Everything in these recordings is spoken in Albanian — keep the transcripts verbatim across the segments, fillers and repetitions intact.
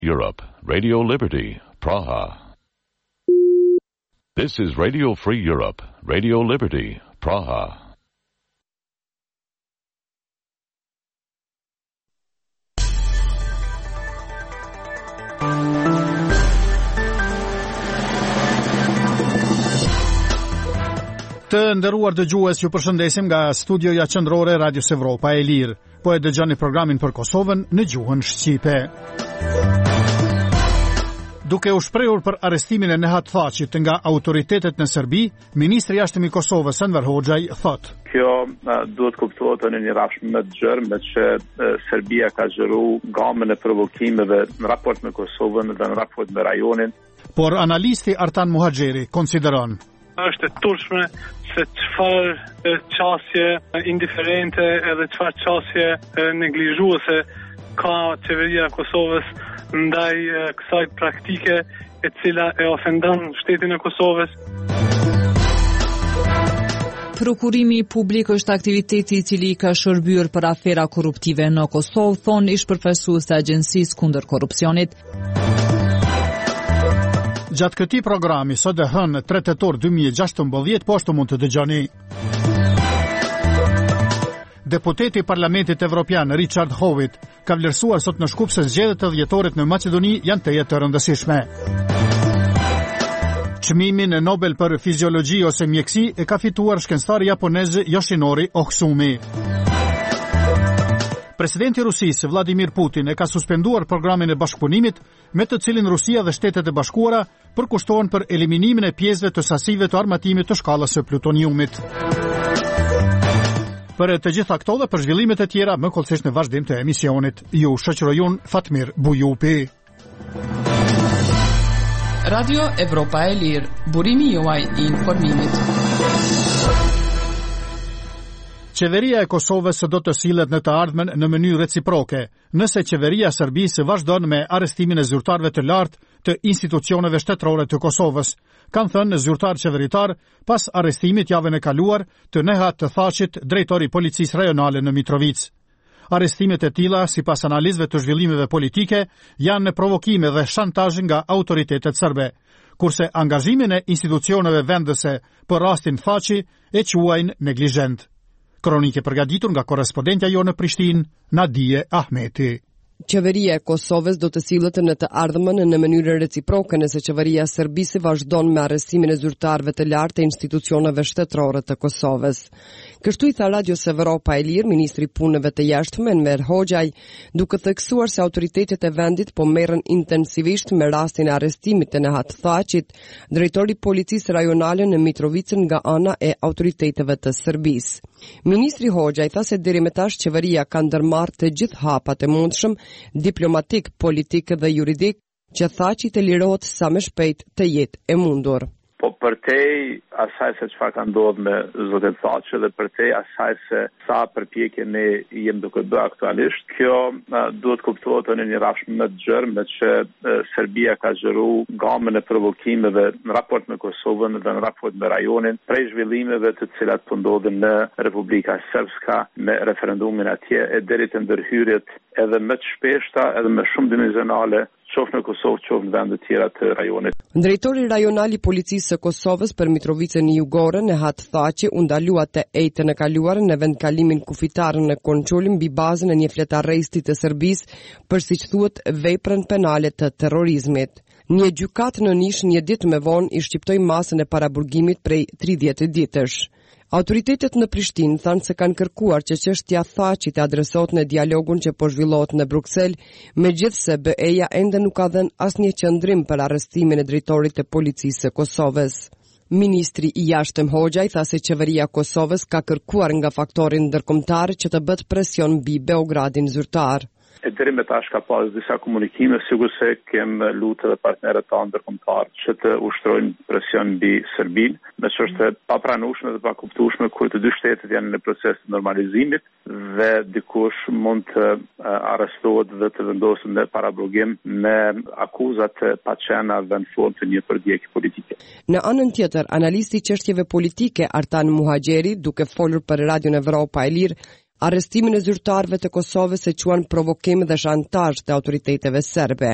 Europe, Radio Liberty, Praha. This is Radio Free Europe, Radio Liberty, Praha. Të nderuar dëgjues, ju përshëndesim nga studioja qendrore e Radios Evropa e Lirë. Po e dëgjoni programin për Kosovën në gjuhën shqipe. Duke u shprehur për arrestimin e Nehat Thaçit nga autoritetet në Serbi, ministri i jashtëm i Kosovës Enver Hoxhaj thotë: Kjo uh, duhet kuptohet në një rrafsh më të gjerë, që uh, Serbia ka zhëruar gamën e provokimeve në raport me Kosovën dhe në raport me rajonin. Por analisti Artan Muhaxheri konsideron: është e turshme se çfarë çështje indiferente edhe çfarë çështje neglizhuese ka qeveria e Kosovës ndaj kësaj praktike e cila e ofendon shtetin e Kosovës. Prokurimi publik është aktiviteti i cili ka shërbyer për afera korruptive në Kosovë, thon ish përfaqësues të Agjencisë kundër korrupsionit. Gjatë këtij programi sot e hënë tre tetor dy mijë e gjashtëmbëdhjetë po ashtu mund të dëgjoni. Deputeti i Parlamentit Evropian Richard Howitt ka vlerësuar sot në Shkup se zgjedhjet e dhjetorit në Maqedoni janë të jetë të rëndësishme. Çmimin e Nobel për fiziologji ose mjekësi e ka fituar shkencëtari japonez Yoshinori Ohsumi. Presidenti i Rusisë Vladimir Putin e ka suspenduar programin e bashkëpunimit me të cilin Rusia dhe Shtetet e Bashkuara përkushtohen për eliminimin e pjesëve të sasive të armatimit të shkallës së plutoniumit. Për të gjitha këto dhe për zhvillimet e tjera, më kollësisht në vazhdim të emisionit, ju shoqërojun Fatmir Bujupi. Radio Evropa e Lirë, burimi juaj i informimit. Qeveria e Kosovës do të sillet në të ardhmen në mënyrë reciproke, nëse qeveria e Serbisë vazhdon me arrestimin e zyrtarëve të lartë të institucioneve shtetërore të Kosovës, kanë thënë zyrtar qeveritar pas arrestimit javën e kaluar të Nehat Thaçit, drejtori i policisë rajonale në Mitrovic. Arrestimet e tilla, sipas analizëve të zhvillimeve politike, janë në provokime dhe shantazh nga autoritetet serbe, kurse angazhimin e institucioneve vendese për rastin Thaçi e quajnë neglizhent. Kronike përgatitur nga korrespondentja jo në Prishtinë, Nadije Ahmeti. Qeveria e Kosovës do të sillet në të ardhmen në mënyrë reciproke nëse qeveria e Serbisë vazhdon me arrestimin e zyrtarëve të lartë të institucioneve shtetërore të Kosovës. Kështu i tha Radios Evropa e Lirë ministri i punëve të jashtme Enver Hoxhaj, duke theksuar se autoritetet e vendit po merren intensivisht me rastin e arrestimit të Nehat Thaçit, drejtori i policisë rajonale në Mitrovica nga ana e autoriteteve të Serbisë. Ministri Hoxhaj tha se deri më tash qeveria ka ndërmarrë të gjithë hapat e mundshëm diplomatik, politik dhe juridik që Thaçi të lirohet sa më shpejt të jetë e mundur. Po për te asaj se çfarë ka ndodhur me zotin Thaçi dhe për te asaj se sa përpjekje ne jem duke bërë aktualisht, kjo uh, duhet kuptohet në një rrafsh më të gjerë, me që uh, Serbia ka zhëruar gamën e provokimeve në raport me Kosovën dhe në raport me rajonin, prej zhvillimeve të cilat po ndodhin në Republika Srpska me referendumin atje e deri te ndërhyrjet edhe më të shpeshta edhe më shumë dimensionale, qoftë në Kosovë, qoftë në vende të tjera të rajonit. Drejtori rajonal i policisë së Kosovës për Mitrovicën Jugore, Nehat Thaçi, u ndalua të ejtën e kaluar në vendkalimin kufitar në Konçoli mbi bazën e një fletarresti të Serbisë për siç thuhet veprën penale të terrorizmit. Një gjykatë në Nish një ditë më vonë i shqiptoi masën e paraburgimit prej tridhjetë ditësh. Autoritetet në Prishtinë thanë se kanë kërkuar që çështja Thaçit të adresohet në dialogun që po zhvillohet në Bruksel, megjithse B E-ja ende nuk ka dhënë asnjë qendrim për arrestimin e drejtorit të policisë së Kosovës. Ministri i jashtëm Hoxhaj tha se qeveria e Kosovës ka kërkuar nga faktorin ndërkombëtar që të bëhet presion mbi Beogradin zyrtar. E deri me tash ka pas disa komunikime, sigurisht se kem lutë dhe partnerët tanë ndërkombëtar që të ushtrojnë presion mbi Serbinë, me që është pa pranueshme dhe pa kuptueshme kur të dy shtetet janë në proces të normalizimit dhe dikush mund të arrestohet dhe të vendoset në paraburgim me akuzat të paqena dhe në formë të një përdjekje politike. Në anën tjetër, analisti i çështjeve politike Artan Muhaxheri, duke folur për Radion Evropa e Lirë, arrestimin e zyrtarëve të Kosovës e quan provokim dhe shantazh të autoriteteve serbe.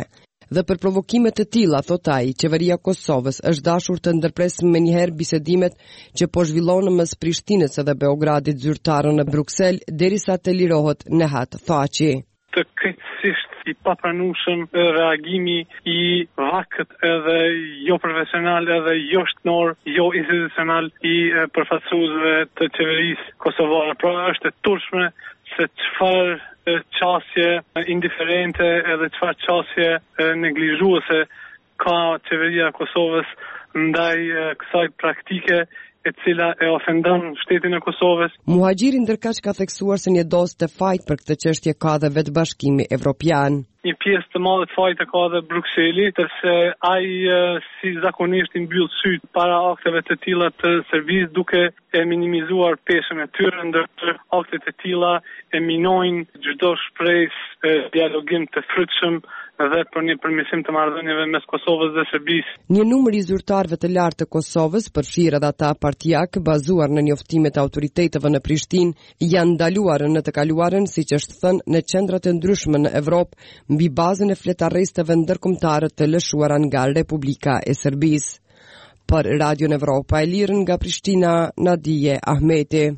Dhe për provokime të tilla, thot ai, qeveria e Kosovës është dashur të ndërpresë menjëherë bisedimet që po zhvillohen mes Prishtinës dhe Beogradit zyrtarën në Bruksel derisa të lirohet Nehat Thaçi. Të krejtësisht i papranueshëm reagimi i vakët edhe jo profesional edhe jo shtënor, jo institucional i përfaqësuesve të qeverisë kosovare. Pra është e turshme se çfarë qasje indiferente edhe çfarë qasje neglizhuese ka qeveria e Kosovës ndaj kësaj praktike e cila e ofendon shtetin e Kosovës. Muhaxhiri ndërkaq ka theksuar se një dozë të fajt për këtë çështje ka dhe vetë Bashkimi Evropian. Një pjesë të madhe të fajit e ka dhe Brukseli, tërse ai si zakonisht i mbyll syt para akteve të tilla të Serbisë duke e minimizuar peshën e tyre, ndërsa aktet e tilla e minojnë çdo shpresë dialogim të frytshëm dhe për një përmirësim të marrëdhënieve mes Kosovës dhe Serbisë. Një numër i zyrtarëve të lartë të Kosovës, përfshirë edhe ata partijak, bazuar në njoftime të autoriteteve në Prishtinë, janë ndaluar në të kaluarën, siç është thënë, në qendra të ndryshme në Evropë, mbi bazën e fletarresteve ndërkombëtare të lëshuara nga Republika e Serbisë. Për Radio Evropa e Lirë nga Prishtina, Nadije Ahmeti.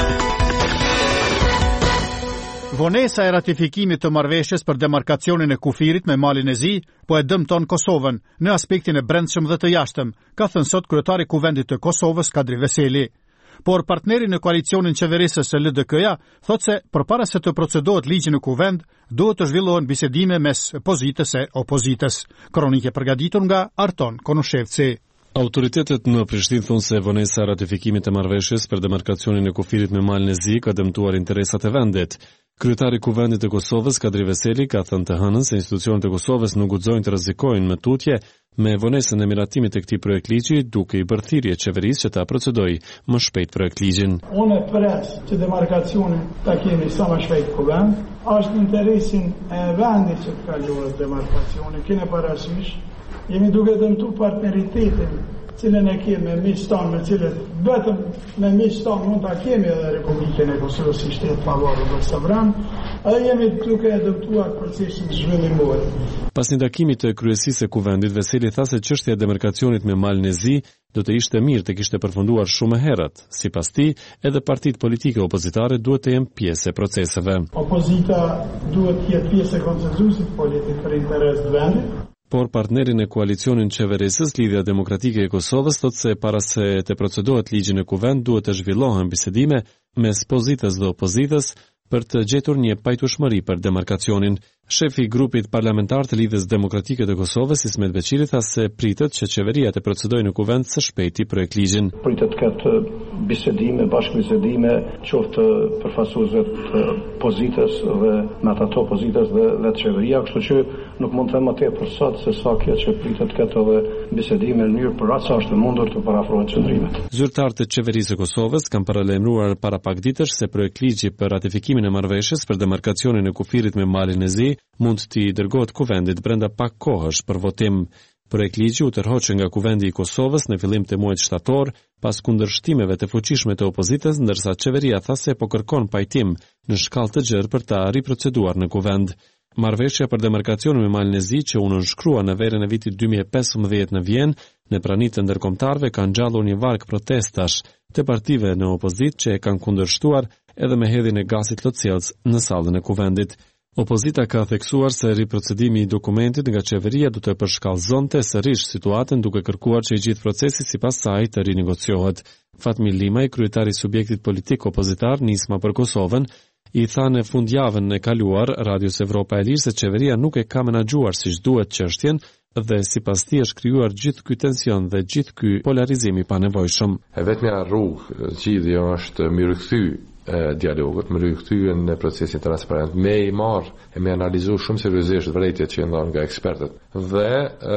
Vonesa e ratifikimit të marrëveshjes për demarkacionin e kufirit me Malin e Zi po e dëmton Kosovën në aspektin e brendshëm dhe të jashtëm, ka thënë sot kryetari i Kuvendit të Kosovës Kadri Veseli. Por partneri në koalicionin qeverisës së L D K-ja thotë se përpara se të procedohet ligji në Kuvend, duhet të zhvillohen bisedime mes pozitës e opozitës. Kronike përgatitur nga Arton Konushevci. Autoritetet në Prishtinë thonë se vonesa e ratifikimit të marrëveshjes për demarkacionin e kufirit me Malin e Zi ka dëmtuar interesat e vendit. Kryetari i Kuvendit të Kosovës Kadri Veseli ka thënë të hënën se institucionet e Kosovës nuk guxojnë të rrezikojnë me tutje me vonesën e miratimit të këtij projektligji, duke i bërë thirrje qeverisë që ta procedojë më shpejt projektligjin. Unë pres që demarkacionin ta kemi sa më shpejt Kuvend, është në interesin e vendit që të kalohet demarkacioni. Kene parasysh, jemi duke dëmtuar partneritetin cilën e kemi me miqtan me cilët vetëm me miqtan mund ta kemi edhe Republikën e Kosovës si shtet pavarur dhe sovran, edhe jemi duke e dëmtuar procesin zhvillimor. Pas një takimi të kryesisë së Kuvendit, Veseli tha se çështja e demarkacionit me Malin e Zi do të ishte mirë të kishte përfunduar shumë herët. Sipas tij, edhe partitë politike opozitare duhet të jenë pjesë e proceseve. Opozita duhet të jetë pjesë e konsensusit politik për interes të vendit. Por partnerin e koalicionin qeverisës, Lidhja Demokratike e Kosovës, thotë se para se të procedohet ligji në Kuvend, duhet të zhvillohen bisedime mes pozitës dhe opozitës për të gjetur një pajtueshmëri për demarkacionin. Shefi i grupit parlamentar të Lidhjes Demokratike të Kosovës, Ismet Beqiri, tha se pritet që qeveria të procedojë në Kuvend së shpejti projektligjin. Pritet të ketë bisedime, bashkëbisedime, qoftë përfaqësuesve të pozitës dhe me ato opozitës dhe dhe të qeveria, kështu që nuk mund të them më tepër sot se sa kjo që pritet të ketë edhe bisedime në mënyrë për atë sa është mundur të parafrohen qëndrimet. Zyrtarët e qeverisë së Kosovës kanë paralajmëruar para pak ditësh se projektligji për ratifikimin e marrëveshjes për demarkacionin e kufirit me Malin e Zi mund t'i dërgohet Kuvendit brenda pak kohësh për votim. Projektligji u tërhoqë nga Kuvendi i Kosovës në fillim të muajit shtator pas kundërshtimeve të fuqishme të opozitës, ndërsa qeveria tha se po kërkon pajtim në shkallë të gjerë për ta riproceduar në Kuvend. Marrëveshja për demarkacionin me Malin e Zi, që u nënshkrua në verën e vitit dy mijë e pesëmbëdhjetë në Vjenë, në pranitë të ndërkombëtarëve ka ngjallur një varg protestash të partive në opozitë që e kanë kundërshtuar edhe me hedhjen e gazit lotësielës në sallën e Kuvendit. Opozita ka theksuar se riprocedimi i dokumentit nga qeveria do të përshkallëzonte sërish situatën, duke kërkuar që i gjithë procesi sipas saj të rinegociohet. Fatmi Limaj, kryetari i subjektit politik opozitar Nisma për Kosovën, i tha në fundjavën e kaluar Radios Evropa e Lirë se qeveria nuk e ka menaxhuar siç duhet çështjen dhe sipas tij është krijuar gjithë ky tension dhe gjithë ky polarizim i panevojshëm. E vetmja rrugë zgjidhja është me rikthy dialogut, me rikthyen në procesin transparent, me i marr e me analizuar shumë seriozisht vërejtjet që ndonë nga ekspertët dhe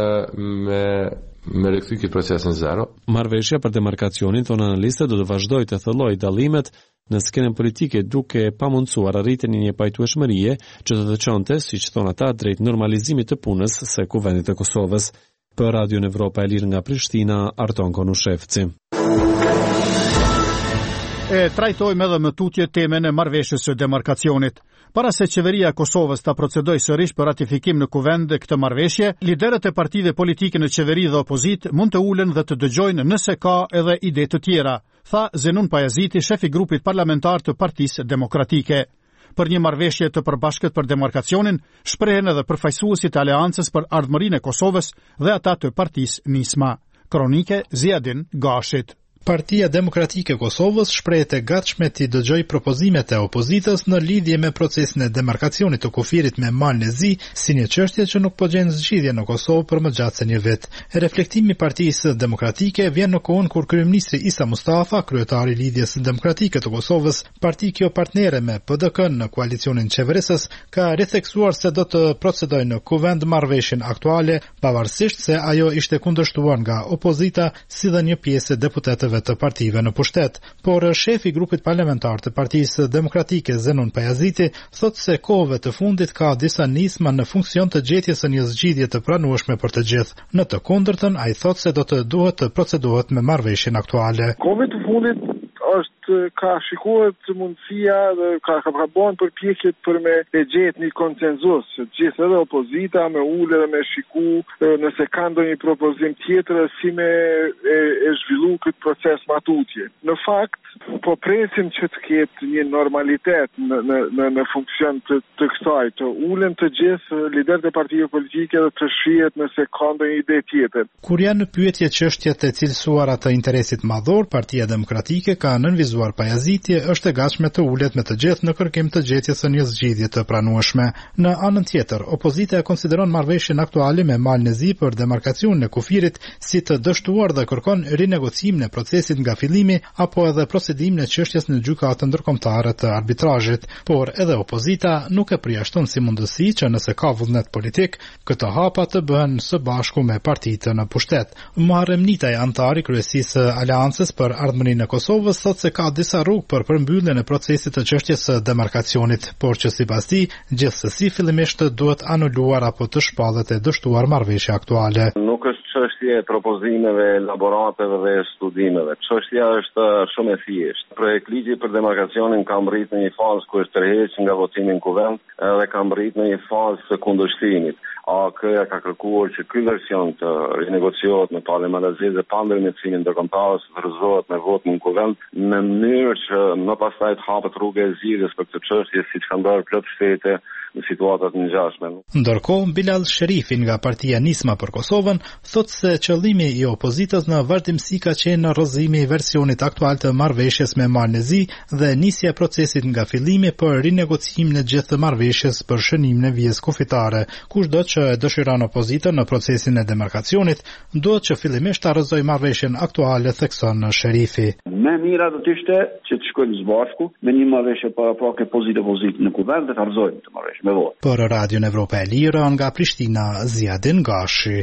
me me rikthy këtë procesin zero. Marrëveshja për demarkacionin, thonë analistët, do të vazhdojë të thellojë dallimet në skenën politike duke pamundsuar arritjen e një pajtueshmërie që të të çonte, siç thon ata, drejt normalizimit të punës së Kuvendit të Kosovës. Për Radio Evropa e Lirë nga Prishtina, Arton Konushevci. E trajtojmë edhe më tutje temën e marrëveshjes së demarkacionit. Para se qeveria e Kosovës ta procedojë sërish për ratifikim në kuvend këtë marrëveshje, liderët e partive politike në qeveri dhe opozit mund të ulen dhe të dëgjojnë nëse ka edhe ide të tjera, tha Zenun Pajaziti, shefi grupit parlamentar të Partisë Demokratike. Për një marrëveshje të përbashkët për demarkacionin, shprehen edhe përfaqësuesit e Aleancës për Ardhmërinë e Kosovës dhe ata të Partisë Nisma. Kronike Ziadin Gashit. Partia Demokratike e Kosovës shprehet e gatshme të dëgjojë propozimet e opozitës në lidhje me procesin e demarkacionit të kufirit me malin e zi, si një çështje që nuk po gjen zgjidhje në Kosovë për më gjatë se një vit. Reflektimi i Partisë Demokratike vjen në kohën kur kryeministri Isa Mustafa, kryetari i Lidhjes Demokratike të Kosovës, parti kjo partnere me P D K-n në koalicionin qeverisës, ka ritheksuar se do të procedojë në kuvend marrëveshjen aktuale, pavarësisht se ajo ishte kundërshtuar nga opozita si dhe një pjesë e deputetëve të partive në pushtet, por shefi i grupit parlamentar të Partisë Demokratike Zenun Pajaziti thot se kohëve të fundit ka disa nisma në funksion të gjetjes së një zgjidhje të pranueshme për të gjithë. Në të kundërtën, ai thot se do të duhet të procedohet me marrëveshjen aktuale. Kohëve të fundit është ka shikohet mundësia dhe ka ka bën përpjekje për me e gjetë një konsenzus, gjithë edhe opozita me ulë dhe me shiku nëse ka ndonjë propozim tjetër si me e, e zhvillu këtë proces matutje. Në fakt, po presim që të ketë një normalitet në në në, në funksion të, të kësaj, të ulen të gjithë liderët e partive politike dhe të shihet nëse ka ndonjë ide tjetër. Kur janë në pyetje çështjet e cilësuara të interesit madhor, Partia Demokratike ka nënvizuar Pajaziti është e gatshme të ulet me të gjithë në kërkim të gjetjes së një zgjidhje të pranueshme. Në anën tjetër, opozita e konsideron marrëveshjen aktuale me malin e zi për demarkacionin e kufirit si të dështuar dhe kërkon rinegocimin e procesit nga fillimi apo edhe procedimin e çështjes në gjykatën ndërkombëtare të arbitrazhit, por edhe opozita nuk e përjashton si mundësi që nëse ka vullnet politik, këto hapa të bëhen së bashku me partitë në pushtet. Muharrem Nitaj, antari kryesisë Aleancës për Ardhmërinë e Kosovës, thot se ka disa rrugë për përmbylljen e procesit të çështjes së demarkacionit, por që sipas tij, gjithsesi fillimisht duhet anuluar apo të shpallet e dështuar marrëveshja aktuale. Nuk është çështje e propozimeve, elaborateve dhe studimeve. Çështja është shumë e thjeshtë. Projekt ligji për demarkacionin ka mbërrit në një fazë ku është tërhequr nga votimi në kuvend dhe ka mbërrit në një fazë të kundërshtimit. A K-ja ka kërkuar që ky version të rinegociohet në parlamentin dhe pa ndërmjetësimin ndërkombëtar të rrezohet me vot në kuvend në mënyrë që më pastaj të hapet rruga e zgjidhjes për këtë çështje siç kanë bërë plot shtete në situatat të ngjashme. Ndërkohë, Bilal Sherifi nga Partia Nisma për Kosovën thotë se qëllimi i opozitës në vazhdimsi ka qenë në rrëzimi i versionit aktual të marrëveshjes me malin e zi dhe nisja e procesit nga fillimi për rinegociimin e gjithë të marrëveshjes për shënimin e vijës kufitare. Kushdo që e dëshiron opozitën në procesin e demarkacionit, duhet që fillimisht ta rrëzojë marrëveshjen aktuale, thekson Sherifi. Më mira do të ishte që të shkojmë së bashku me një marrëveshje paraprakë pozitive pozitive në kuvend dhe të rrëzojmë të marrëveshje me votë. Për Radion Evropa e Lirë nga Prishtina, Ziadin Gashi.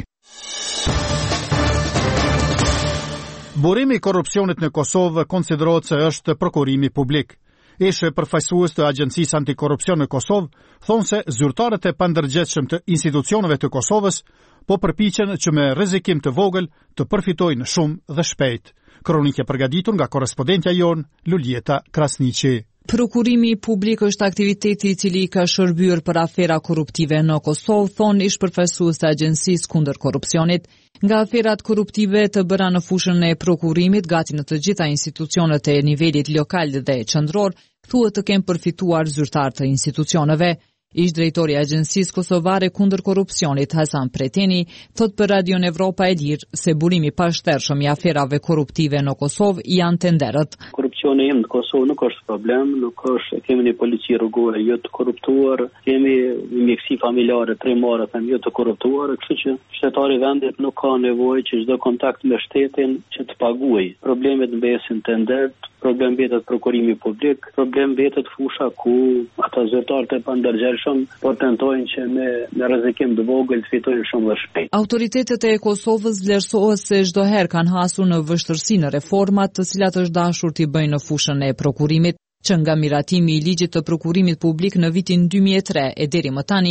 Burimi i korrupsionit në Kosovë konsiderohet se është prokurimi publik. Ishe përfaqësues të Agjencisë Antikorrupsion në Kosovë thonë se zyrtarët e pandërgjegjshëm të institucioneve të Kosovës po përpiqen që me rrezikim të vogël të përfitojnë shumë dhe shpejt. Kronikë e përgatitur nga korrespondentja jon Luljeta Krasniqi. Prokurimi publik është aktiviteti i cili ka shërbyer për afera korruptive në Kosovë, thonë ish përfaqësues të Agjencisë kundër korrupsionit. Nga aferat korruptive të bëra në fushën e prokurimit gati në të gjitha institucionet e nivelit lokal dhe qendror, thuhet të kenë përfituar zyrtar të institucioneve. Ish drejtori i Agjencisë Kosovare kundër korrupsionit Hasan Preteni thot për Radion Evropa e Lirë se burimi pa shtershëm i aferave korruptive në Kosovë janë tenderët. Korrupsioni në Kosovë nuk është problem, nuk është, kemi një polici rrugore jo të korruptuar, kemi mjekësi familjare trimare them jo të korruptuar, kështu që shtetari i vendit nuk ka nevojë që çdo kontakt me shtetin që të paguajë. Problemet mbesin tenderët, problem vetet prokurimi publik, problem vetet fusha ku ata zyrtarët e pandërgjegjshëm po tentojnë që me me rrezikim të vogël të fitojnë shumë më shpejt. Autoritetet e Kosovës vlerësohet se çdo herë kanë hasur në vështirësi në reformat të cilat është dashur t'i bëjnë në fushën e prokurimit, që nga miratimi i ligjit të prokurimit publik në vitin dy mijë e tre e deri më tani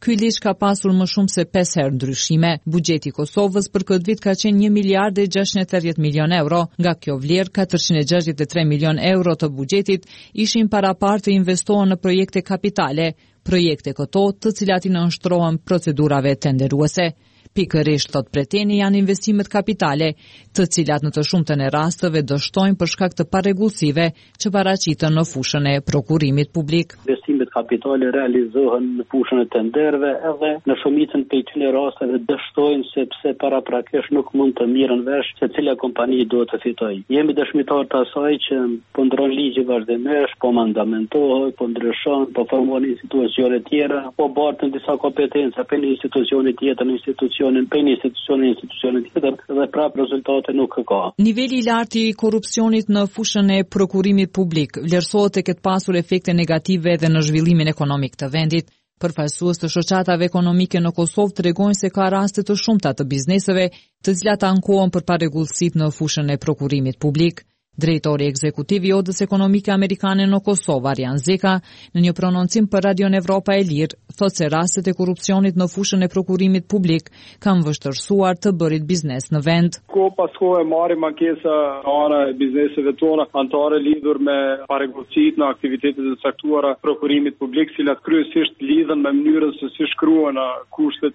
Ky ligj ka pasur më shumë se pesë herë ndryshime. Buxheti i Kosovës për këtë vit ka qenë një miliard e gjashtëqind e tridhjetë milion euro. Nga kjo vlerë, katërqind e gjashtëdhjetë e tre milion euro të buxhetit ishin paraparë të investohen në projekte kapitale, projekte këto të cilat i nënshtrohen procedurave tenderuese. Pikërisht, thot Preteni, janë investimet kapitale, të cilat në të shumtën e rasteve dështojnë për shkak të parregullsive që paraqiten në fushën e prokurimit publik. Investimet kapitale realizohen në fushën e tenderëve edhe në shumicën prej këtyre rasteve dështojnë sepse paraprakisht nuk mund të mirën vesh se cila kompani duhet të fitojë. Jemi dëshmitar të asaj që po ndron ligji vazhdimisht, po mandamentohet, po ndryshon, po formohen institucione tjera, po bartën disa kompetenca për një institucioni tjetër në institucion për një institucion e institucionit tjetër dhe prap rezultate nuk ka. Niveli i lartë i korrupsionit në fushën e prokurimit publik vlerësohet tek të pasur efekte negative edhe në zhvillimin ekonomik të vendit. Përfaqësues të shoqatave ekonomike në Kosovë tregojnë se ka raste të shumta të bizneseve të cilat ankohen për parregullsitë në fushën e prokurimit publik. Drejtori ekzekutiv i Odës Ekonomike Amerikane në Kosovë, Arjan Zeka, në një prononcim për Radion Evropa e Lirë, thotë se rastet e korrupsionit në fushën e prokurimit publik kanë vështirësuar të bërit biznes në vend. Ko pas kohë marrim ankesa ana e bizneseve tona antare lidhur me parregullsitë në aktivitetet e caktuara prokurimit publik, cilat kryesisht lidhen me mënyrën se si shkruhen kushtet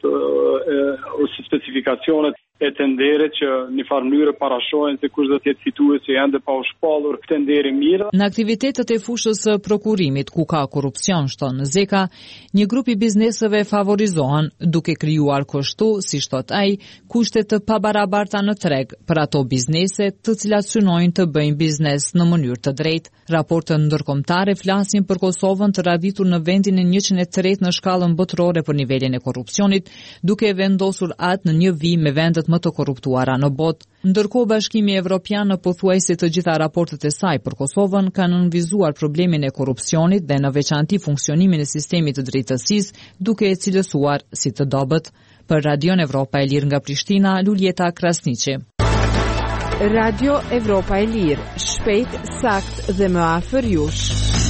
ose specifikacionet e tenderit që në farë mënyrë parashojnë se kush do të jetë fituesi ende pa u shpallur tenderi mirë. Në aktivitetet e fushës së prokurimit ku ka korrupsion, shton Zeka, një grup i bizneseve favorizohen duke krijuar kështu, si thot ai, kushte të pabarabarta në treg për ato biznese të cilat synojnë të bëjnë biznes në mënyrë të drejtë. Raportet ndërkombëtare flasin për Kosovën të raditur në vendin e njëqind e tretë në shkallën botërore për nivelin e korrupsionit, duke vendosur atë në një vijim me vendet më të korruptuara në botë. Ndërkohë Bashkimi Evropian në pothuajse të gjitha raportet e saj për Kosovën kanë nënvizuar problemin e korrupsionit dhe në veçanti funksionimin e sistemit të drejtësisë, duke e cilësuar si të dobët. Për Radion Evropa e Lirë nga Prishtina, Luljeta Krasniqi. Radio Evropa e Lirë, shpejt, sakt dhe më afër jush.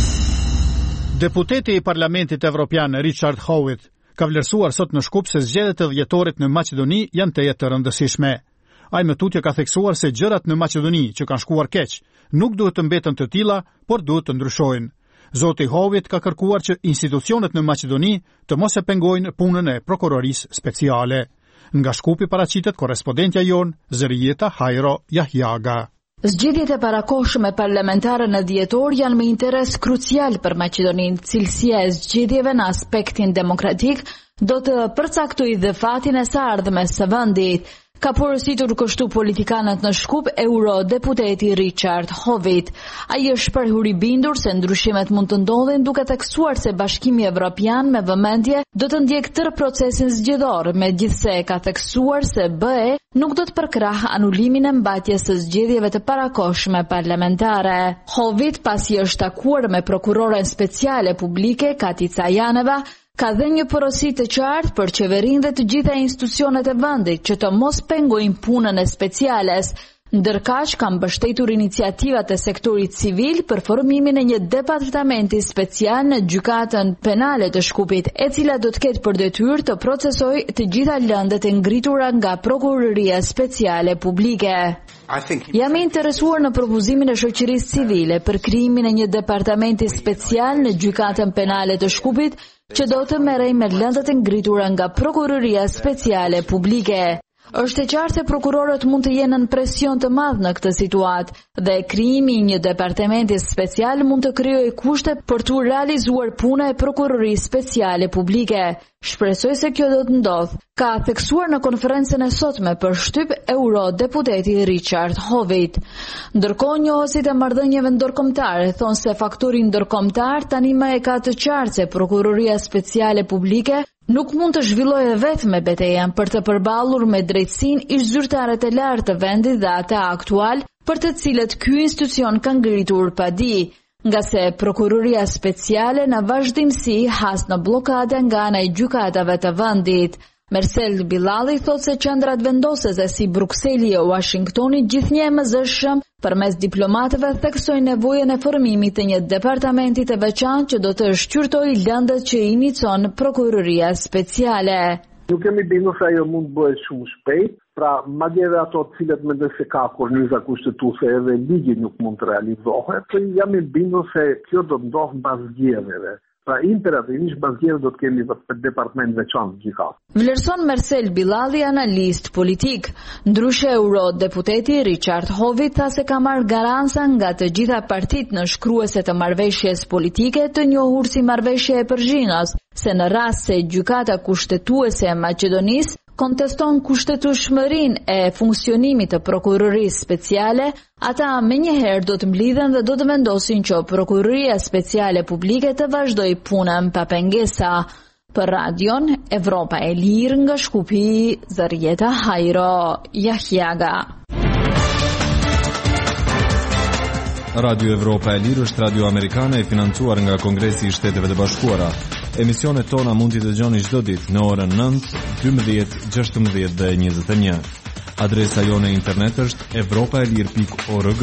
Deputeti i Parlamentit Evropian Richard Howitt ka vlerësuar sot në Shkup se zgjedhjet e dhjetorit në Maqedoni janë të jetë të rëndësishme. Ai më tutje ka theksuar se gjërat në Maqedoni që kanë shkuar keq nuk duhet të mbeten të tilla, por duhet të ndryshojnë. Zoti Howitt ka kërkuar që institucionet në Maqedoni të mos e pengojnë punën e prokurorisë speciale. Nga Shkupi paraqitet korrespondentja jon Zërijeta Hajro Jahjaga. Zgjedhjet e parakohshme parlamentare në dhjetor janë me interes krucial për Maqedoninë. Cilësia e zgjedhjeve në aspektin demokratik do të përcaktojë dhe fatin e së ardhmes së vendit. Ka porositur kështu politikanët në Shkup eurodeputeti Richard Howitt. Ai është shprehur i bindur se ndryshimet mund të ndodhin duke theksuar se Bashkimi Evropian me vëmendje do të ndjek tërë procesin zgjedhor, megjithse ka theksuar se B E nuk do të përkrah anulimin e mbajtjes së zgjedhjeve të parakohshme parlamentare. Howitt, pasi është takuar me prokuroren speciale publike Katica Janeva, ka dhe një porosi të qartë për qeverinë dhe të gjitha institucionet e vendit që të mos pengojnë punën e speciales, ndërkaq kanë mbështetur iniciativat e sektorit civil për formimin e një departamenti special në gjykatën penale të Shkupit, e cila do të ketë për detyrë të procesojë të gjitha lëndet e ngritura nga prokuroria speciale publike. Jam i interesuar në propozimin e shoqërisë civile për krijimin e një departamenti special në gjykatën penale të Shkupit, që do të merrej me lëndet e ngritura nga prokuroria speciale publike. Është e qartë se prokurorët mund të jenë në presion të madh në këtë situatë dhe krijimi i një departamenti special mund të krijojë kushte për të realizuar puna e prokurorisë speciale publike. Shpresoj se kjo do të ndodhë, ka theksuar në konferencën e sotme për shtyp eurodeputeti Richard Howitt. Ndërkohë njohësit e marrëdhënieve ndërkombëtare thonë se faktori ndërkombëtar tani më e ka të qartë se prokuroria speciale publike nuk mund të zhvillojë vetëm me betejën për të përballur me drejtësinë ish zyrtarët e lartë të vendit dhe ata aktual për të cilët ky institucion ka ngritur padi, nga se prokuroria speciale në vazhdimsi has në blokade nga ana e gjykatave të vendit. Mersel Bilali thot se qendrat vendosese si Brukseli e Washingtoni gjithnjë e mëzëshëm përmes diplomatëve theksojnë nevojën e formimit të një departamenti të veçantë që do të shqyrtojë lëndët që inicon prokuroria speciale. Nuk kemi bindur se ajo mund bëhet shumë shpejt, pra madje edhe ato të cilët mendoj se ka korniza kushtetuese edhe ligji nuk mund të realizohet, jam i bindur se kjo do të ndodhë mbas zgjedhjeve. Pra imperativisht bazgjerë do të kemi për departament veçantë gjithashtu. Vlerëson Mersel Bilali, analist politik. Ndryshe eurodeputeti Richard Howitt tha se ka marrë garanca nga të gjitha partitë në shkruese të marrëveshjes politike të njohur si marrëveshje e Përzhinës, se në rast se gjykata kushtetuese e Maqedonisë konteston kushtetueshmërinë e funksionimit të prokurorisë speciale, ata menjëherë do të mblidhen dhe do të vendosin që prokuroria speciale publike të vazhdojë punën pa pengesa. Për Radion Evropa e Lirë nga Shkupi, Zarieta Hajro, Jahjaga. Radio Evropa e Lirë është radio amerikane e financuar nga Kongresi i Shteteve të Bashkuara. Emisionet tona mund t'i dëgjoni çdo ditë në orën nëntë, dymbëdhjetë, gjashtëmbëdhjetë dhe njëzet e një. Adresa jone internet është evropaelir pikë org.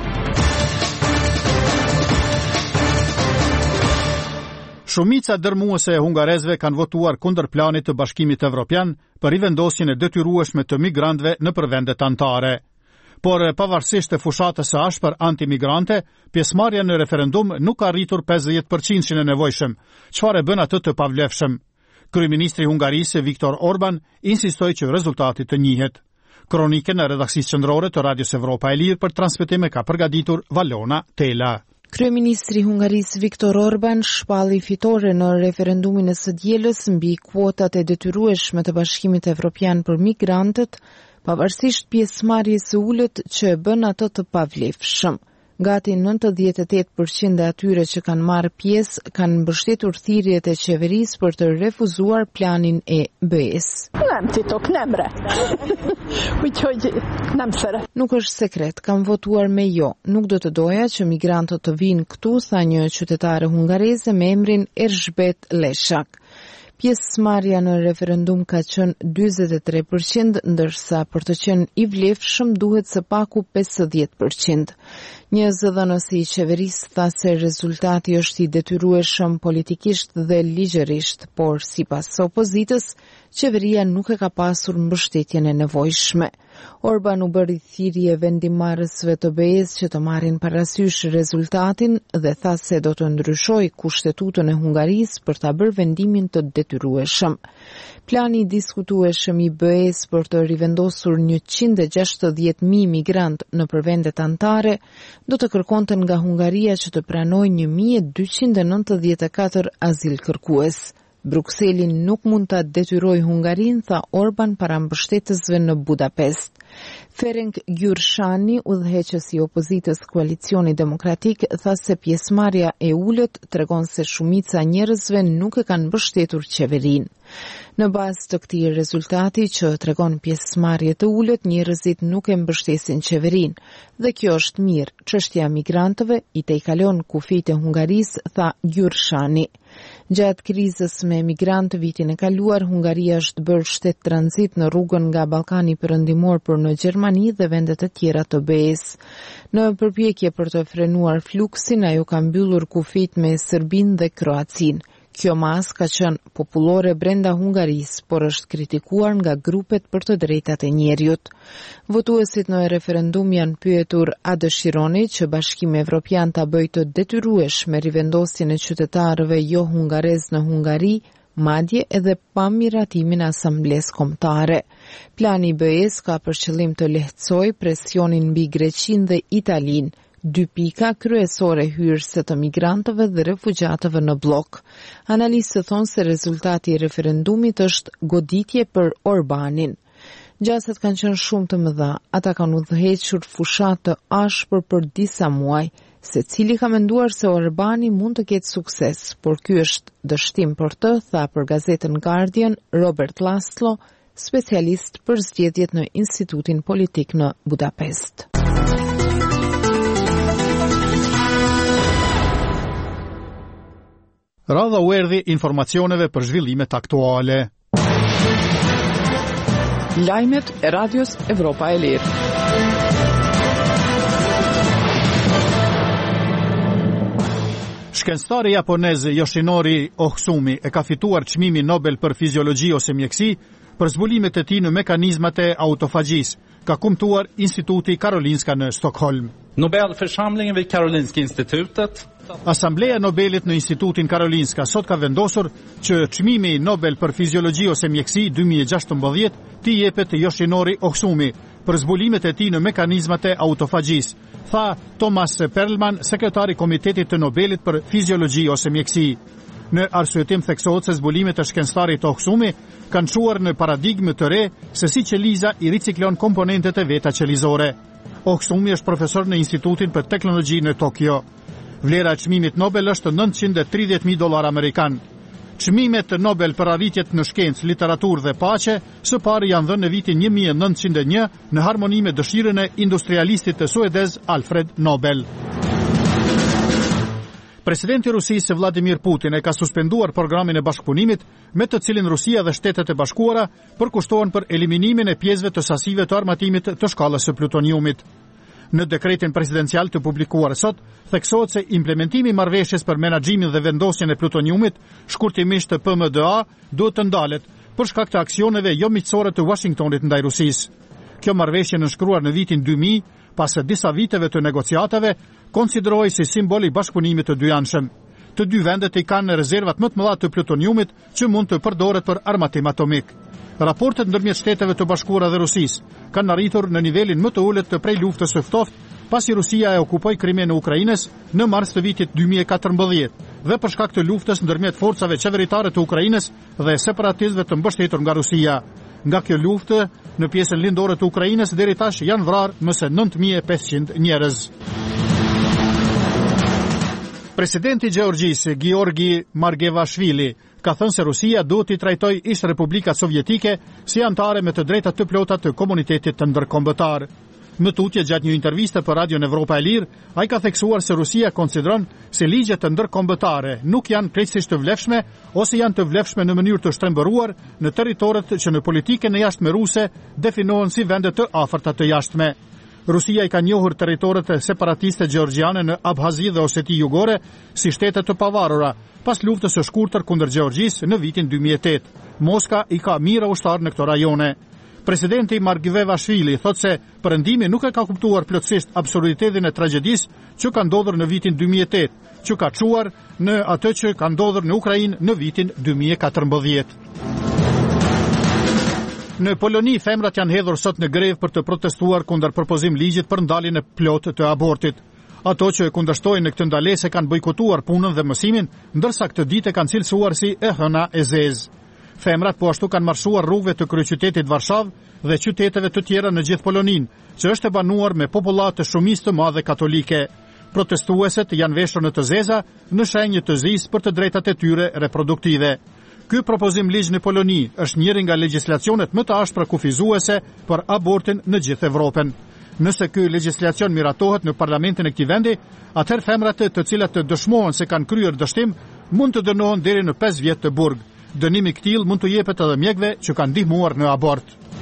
Shumica dërmuese e hungarezëve kanë votuar kundër planit të Bashkimit Evropian për rivendosjen e detyrueshme të migrantëve nëpër vendet anëtare. Por pavarësisht të fushatës së ashpër antimigrante, pjesëmarrja në referendum nuk ka arritur pesëdhjetë përqind e nevojshëm, çfarë bën atë të pavlefshëm. Kryeministri i Hungarisë Viktor Orban insistoi që rezultati të njihet. Kronikën e redaksisë qendrore të Radios Evropa e Lirë për transmetim e ka përgatitur Valona Tela. Kryeministri i Hungarisë Viktor Orban shpalli fitore në referendumin e së dielës mbi kuotat e detyrueshme të Bashkimit Evropian për migrantët, pavarësisht pjesëmarrjes së ulët që e bën ato të pavlefshëm. Gati nëntëdhjetë e tetë përqind e atyre që kanë marrë pjesë kanë mbështetur thirrjet e qeverisë për të refuzuar planin e B E-s. Nuk është sekret, kam votuar me jo. Nuk do të doja që migrantët të vinë këtu, tha një qytetare hungareze me emrin Erzsébet Leshak. Pjesëmarrja në referendum ka qenë dyzet e tre përqind, ndërsa për të qenë i vlefshëm duhet së paku pesëdhjetë përqind. Një zëdhënës i qeverisë tha se rezultati është i detyrueshëm politikisht dhe ligjërisht, por sipas opozitës, qeveria nuk e ka pasur mbështetjen e nevojshme. Orban u bëri thirrje vendimmarrësve të B E-s që të marrin parasysh rezultatin dhe tha se do të ndryshojë kushtetutën e Hungarisë për ta bërë vendimin të detyrueshëm. Plani i diskutueshëm i B E-s për të rivendosur njëqind e gjashtëdhjetë mijë migrant nëpër vendet anëtare do të kërkonte nga Hungaria që të pranojë një mijë e dyqind e nëntëdhjetë e katër azil kërkues. Brukseli nuk mund ta detyrojë Hungarinë, tha Orban para mbështetësve në Budapest. Ferenc Gyurshani, udhëheqës i opozitës Koalicioni Demokratik, tha se pjesëmarrja e ulët tregon se shumica e njerëzve nuk e kanë mbështetur qeverinë. Në bazë të këtij rezultati që tregon pjesëmarrje të ulët, njerëzit nuk e mbështesin qeverinë, dhe kjo është mirë. Çështja e migrantëve i tejkalon kufijtë e Hungarisë, tha Gyurshani. Gjatë krizës me migrantë vitin e kaluar, Hungaria është bërë shtet tranzit në rrugën nga Ballkani Perëndimor për në Gjermani dhe vendet e tjera të B E-s. Në përpjekje për të frenuar fluksin, ajo ka mbyllur kufijtë me Serbinë dhe Kroacinë. Kjo mas ka qenë popullore brenda Hungarisë, por është kritikuar nga grupet për të drejtat e njerëzit. Votuesit në referendum janë pyetur a dëshironi që Bashkimi Evropian ta bëjë të detyrueshme rivendosjen e qytetarëve jo hungarez në Hungari, madje edhe pa miratimin e asamblesë kombëtare. Plani i B E-s ka për qëllim të lehtësojë presionin mbi Greqinë dhe Italinë, dy pika kryesore hyrëse të migrantëve dhe refugjatëve në blok. Analistët thonë se rezultati i referendumit është goditje për Orbanin. Gjasat kanë qenë shumë të mëdha, ata kanë udhëhequr fushat të ashpër për disa muaj, secili ka menduar se Orbani mund të ketë sukses, por ky është dështim për të, tha për gazetën Guardian Robert Laszlo, specialist për zgjedhjet në Institutin Politik në Budapest. Radha u erdhi informacioneve për zhvillimet aktuale. Lajmet e Radios Evropa e Lirë. Shkencëtari japonez Yoshinori Ohsumi e ka fituar çmimin Nobel për fiziologji ose mjekësi për zbulimet e tij në mekanizmat e autofagjisë, ka kumtuar Instituti Karolinska në Stockholm. Nobelförsamlingen vid Karolinska institutet. Asambleja Nobelit në Institutin Karolinska sot ka vendosur që çmimi Nobel për fiziologji ose mjekësi dy mijë e gjashtëmbëdhjetë t'i jepet Yoshinori Ohsumi për zbulimet e tij në mekanizmat e autofagjisë, tha Thomas Perlman, sekretari i Komitetit të Nobelit për fiziologji ose mjekësi. Në arsyetim theksohet se zbulimet e shkencëtarit Ohsumi kanë çuar në paradigmë të re se si qeliza i riciklon komponentet e veta qelizore. Ohsumi është profesor në Institutin për Teknologji në Tokyo. Vlera e çmimit Nobel është nëntëqind e tridhjetë mijë dollar amerikan. Çmimet Nobel për arritjet në shkencë, literaturë dhe paqe së pari janë dhënë në vitin një mijë e nëntëqind e një në harmoni me dëshirën e industrialistit të suedez Alfred Nobel. Presidenti i Rusisë Vladimir Putin e ka suspenduar programin e bashkëpunimit me të cilin Rusia dhe Shtetet e Bashkuara përkushtohen për eliminimin e pjesëve të sasive të armatimit të shkallës së plutoniumit. Në dekretin presidencial të publikuar sot, theksohet se implementimi i marrëveshjes për menaxhimin dhe vendosjen e plutoniumit, shkurtimisht P M D A, duhet të ndalet për shkak të aksioneve jo miqësore të Washingtonit ndaj Rusisë. Kjo marrëveshje nënshkruar në vitin dy mijë, pas disa viteve të negociatave, konsiderohej si simbol i bashkëpunimit të dyanshëm. Të dy vendet i kanë rezervat më të mëdha të plutoniumit që mund të përdoret për armatim atomik. Raportet ndërmjet Shteteve të Bashkuara dhe Rusisë kanë arritur në nivelin më të ulët të prej luftës së ftohtë, pasi Rusia e okupoi Krimen në Ukrainës në mars të vitit dy mijë e katërmbëdhjetë dhe për shkak të luftës ndërmjet forcave qeveritare të Ukrainës dhe separatistëve të mbështetur nga Rusia. Nga kjo luftë, në pjesën lindore të Ukrainës deri tash janë vrarë më se nëntë mijë e pesëqind njerëz. Presidenti i Gjeorgjisë, Giorgi Margevashvili, ka thënë se Rusia duhet i trajtojë ish Republikat Sovjetike si anëtare me të drejtat të plota të komunitetit të ndërkombëtar. Më tutje gjatë një interviste për Radion Evropa e Lirë, ai ka theksuar se Rusia konsideron se ligjet të ndërkombëtare nuk janë krejtësisht të vlefshme ose janë të vlefshme në mënyrë të shtrembëruar në territoret që në politikën e jashtme ruse definohen si vende të afërta të jashtme. Rusia i ka njohur territoret separatiste gjeorgjiane në Abhazi dhe Oseti Jugore si shtete të pavarura, pas luftës së shkurtër kundër Gjeorgjisë në vitin dy mijë e tetë. Moska i ka mira ushtar në këto rajone. Presidenti Margevashvili thotë se perëndimi nuk e ka kuptuar plotësisht absurditetin e tragjedisë që ka ndodhur në vitin dy mijë e tetë, që ka çuar në atë që ka ndodhur në Ukrainë në vitin dy mijë e katërmbëdhjetë. Në Poloni, femrat janë hedhur sot në grevë për të protestuar kundër propozim ligjit për ndaljen e plot të abortit. Ato që kundërshtojnë në këtë ndalesë kanë bojkotuar punën dhe mësimin, ndërsa këtë ditë kanë cilësuar si e hëna e zezë. Femrat po ashtu kanë marshuar rrugëve të kryeqytetit Varshavë dhe qyteteve të tjera në gjithë Poloninë, që është e banuar me popullat të shumicë të madhe katolike. Protestuesit janë veshur në të zeza në shenjë të zisë për të drejtat e tyre reproduktive. Ky propozim ligj në Poloni është njëri nga legjislacionet më të ashpra kufizuese për abortin në gjithë Evropën. Nëse ky legjislacion miratohet në parlamentin e këtij vendi, atëherë femrat të cilat të dëshmohen se kanë kryer dështim mund të dënohen deri në pesë vjet të burg. Dënimi i këtij mund të jepet edhe mjekëve që kanë ndihmuar në abort.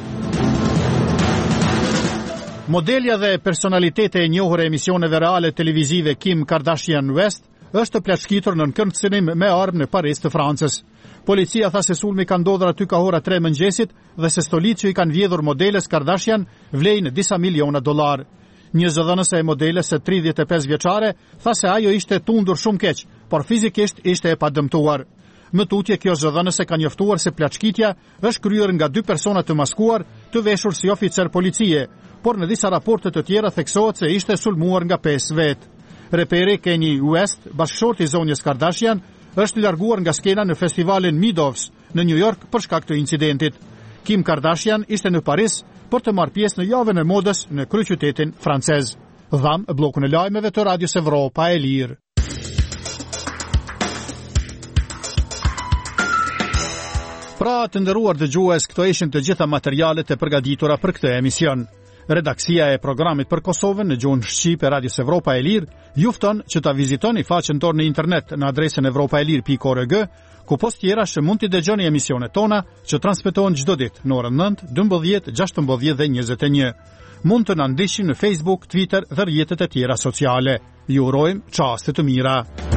Modelja dhe personalitete e njohur e emisioneve reale televizive Kim Kardashian West është plaçkitur në këndësinim me armë në Paris të Francës. Policia tha se sulmi ka ndodhur aty ka ora tre mëngjesit dhe se stolit që i kanë vjedhur modeles Kardashian vlejnë disa miliona dollar. Një zëdhënëse e modeles së tridhjetë e pesë vjeçare tha se ajo ishte tundur shumë keq, por fizikisht ishte e padëmtuar. Më tutje kjo zëdhënëse ka njoftuar se plaçkitja është kryer nga dy persona të maskuar të veshur si oficer policie, por në disa raporte të tjera theksohet se ishte sulmuar nga pesë vetë. Reperi Kanye West, bashkëshorti i zonjës Kardashian, është larguar nga skena në festivalin Meadows në New York për shkak të incidentit. Kim Kardashian ishte në Paris për të marrë pjesë në javën e modës në kryeqytetin francez. Dham bllokun e lajmeve të Radios Evropa e Lirë. Pra të nderuar dëgjues, këto ishin të gjitha materialet e përgatitura për këtë emision. Redaksia e programit për Kosovën në gjuhën shqip e Radios Evropa e Lirë ju fton që ta vizitoni faqen tonë në internet në adresën evropaelir pikë org, ku post tjera që mund t'i dëgjoni emisionet tona që transmetohen çdo ditë në orën nëntë, dymbëdhjetë, gjashtëmbëdhjetë dhe njëzet e një. Mund të na ndiqni në Facebook, Twitter dhe rrjetet e tjera sociale. Ju urojmë çaste të mira.